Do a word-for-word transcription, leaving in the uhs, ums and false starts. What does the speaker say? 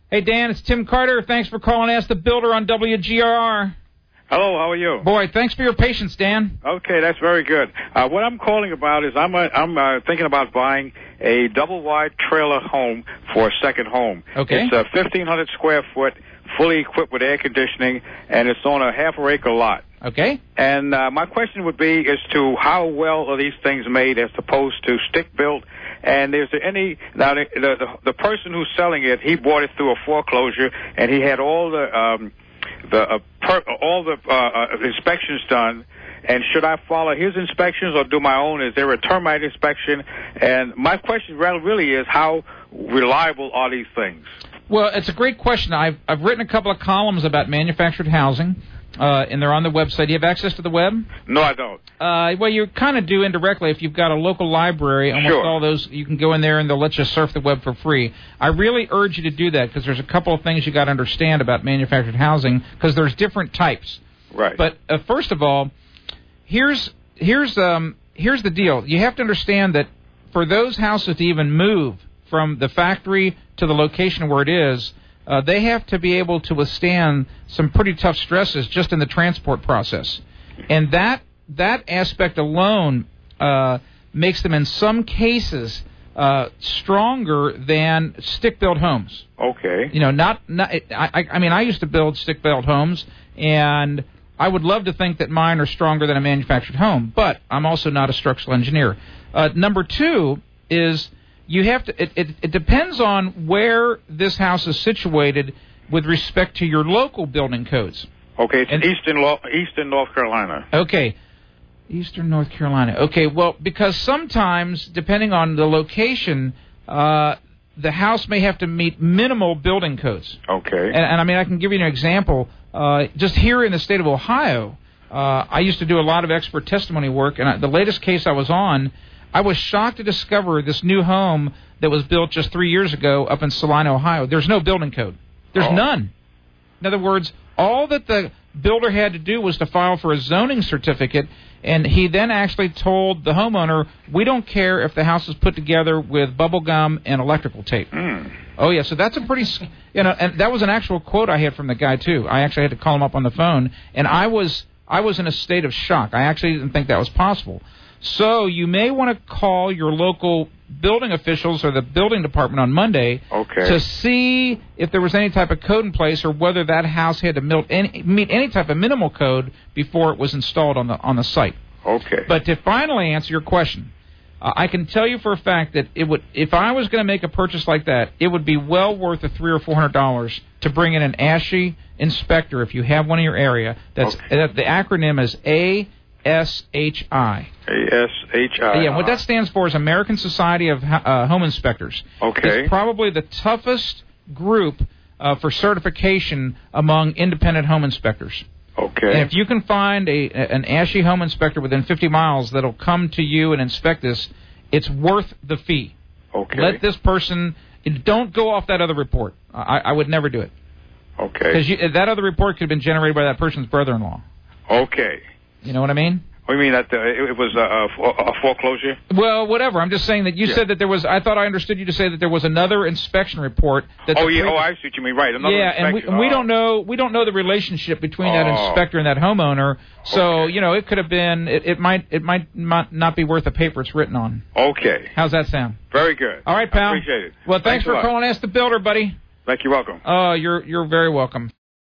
Hey, Dan, it's Tim Carter. Thanks for calling Ask the Builder on W G R R. Hello, how are you? Boy, thanks for your patience, Dan. Okay, that's very good. Uh, what I'm calling about is I'm, uh, I'm uh, thinking about buying a double-wide trailer home for a second home. Okay. It's uh, fifteen hundred square foot, fully equipped with air conditioning, and it's on a half-acre lot. Okay. And uh, my question would be as to how well are these things made as opposed to stick-built, and is there any, now the, the, the person who's selling it, he bought it through a foreclosure, and he had all the, um, the uh, per, all the uh, uh, inspections done, and should I follow his inspections or do my own? Is there a termite inspection? And my question really is, how reliable are these things? Well, it's a great question. I've, I've written a couple of columns about manufactured housing. Uh, and they're on the website. Do you have access to the web? No, I don't. Uh, well, you kind of do indirectly if you've got a local library. Almost sure. all those, you can go in there and they'll let you surf the web for free. I really urge you to do that because there's a couple of things you got to understand about manufactured housing because there's different types. Right. But uh, first of all, here's here's um here's the deal. You have to understand that for those houses to even move from the factory to the location where it is, Uh, they have to be able to withstand some pretty tough stresses just in the transport process. And that that aspect alone uh, makes them, in some cases, uh, stronger than stick-built homes. Okay. You know, not, not I, I mean, I used to build stick-built homes, and I would love to think that mine are stronger than a manufactured home, but I'm also not a structural engineer. Uh, number two is... You have to. It, it, it depends on where this house is situated with respect to your local building codes. Okay, it's and, Eastern, Eastern North Carolina. Okay, Eastern North Carolina. Okay, well, because sometimes, depending on the location, uh, the house may have to meet minimal building codes. Okay. And, and I mean, I can give you an example. Uh, just here in the state of Ohio, uh, I used to do a lot of expert testimony work, and I, the latest case I was on, I was shocked to discover this new home that was built just three years ago up in Salina, Ohio. There's no building code. There's oh. none. In other words, all that the builder had to do was to file for a zoning certificate, and he then actually told the homeowner, we don't care if the house is put together with bubble gum and electrical tape. Mm. Oh, yeah, so that's a pretty, you know, and that was an actual quote I had from the guy, too. I actually had to call him up on the phone, and I was I was in a state of shock. I actually didn't think that was possible. So you may want to call your local building officials or the building department on Monday okay. to see if there was any type of code in place or whether that house had to meet any, meet any type of minimal code before it was installed on the on the site. Okay. But to finally answer your question, uh, I can tell you for a fact that it would, if I was going to make a purchase like that, it would be well worth the three or four hundred dollars to bring in an ASHI inspector if you have one in your area. That's okay. uh, the acronym is A. S H I. A S H I. Yeah, what that stands for is American Society of uh, Home Inspectors. Okay. It's probably the toughest group uh, for certification among independent home inspectors. Okay. And if you can find a an ASHI home inspector within fifty miles that'll come to you and inspect this, it's worth the fee. Okay. Let this person, don't go off that other report. I, I would never do it. Okay. Because that other report could have been generated by that person's brother-in-law. Okay. You know what I mean? What do you mean that uh, it, it was a, a, a foreclosure? Well, whatever. I'm just saying that you yeah. said that there was. I thought I understood you to say that there was another inspection report. That oh yeah. Pre- oh, I see what you mean. Right. Another yeah, inspection. and we, and oh. we don't know. We don't know the relationship between oh. that inspector and that homeowner. So okay. you know, it could have been. It, it might. It might not be worth the paper it's written on. Okay. How's that sound? Very good. All right, pal. I appreciate it. Well, thanks, thanks for calling. Ask the Builder, buddy. Thank you. Welcome. Oh, uh, you're you're very welcome.